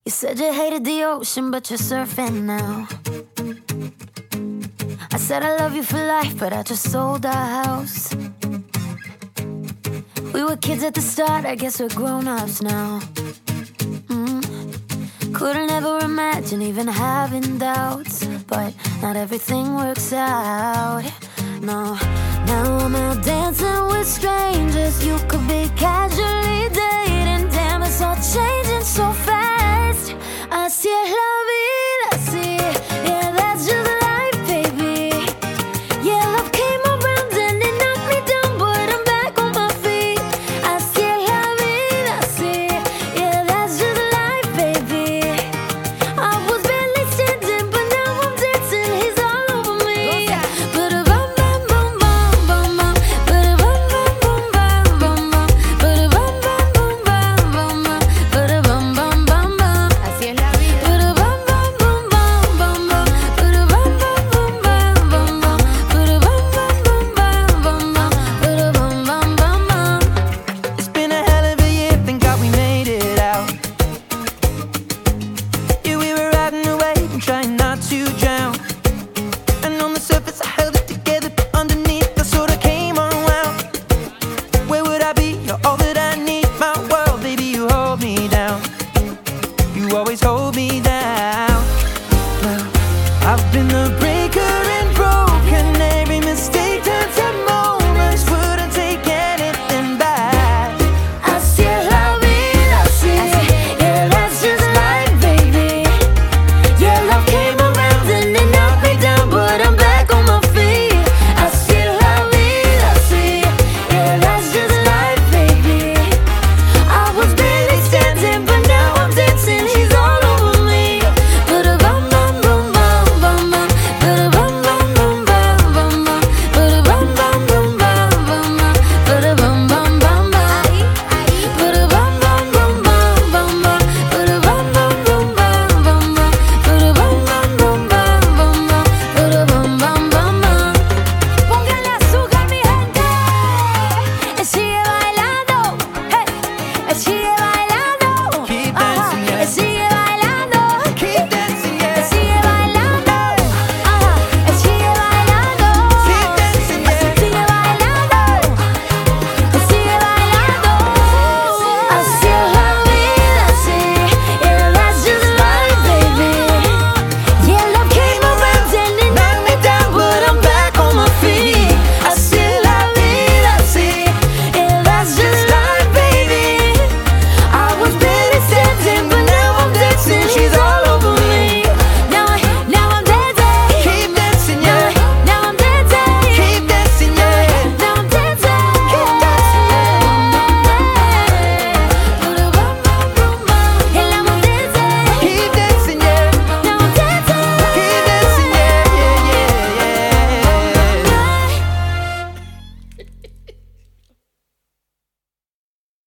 You said you hated the ocean, but you're surfing now. I said I love you for life, but I just sold our house. We were kids at the start, I guess we're grown-ups now. Couldn't ever imagine even having doubts, but not everything works out. No, now I'm out dancing with strangers. You could be casually dating. Damn, it's all changing so fast. Así es la vida, así. Yeah, that's just life, baby. Yeah, love came around and it knocked me down, but I'm back on my feet. Así es la vida, así. Yeah, that's just life, baby. I was barely standing, but now I'm dancing. He's all over me. Ba-da-bum, bum, bum, bum, bum, bum. Ba-da-bum, bum, bum, bum, bum, bum. Ba-da-bum, bum, bum, bum, bum, bum. Ba-da-bum, bum, bum, bum. Así es la vida. Ba-da-bum, bum, bum, bum, bum, bum. Ba-da-bum, bum, bum, bum, bum, bum. Ba-da-bum, bum, bum, bum, bum, bum. Ba-da-bum, bum, bum, bum. It's been a hell of a year, thank God we made it out. Yeah, we were riding away and trying not to drown. And on the surface I held it together, but underneath I sort of came unwound. Where would I be? You're all that I need. My world, baby, you hold me down. You always hold me down.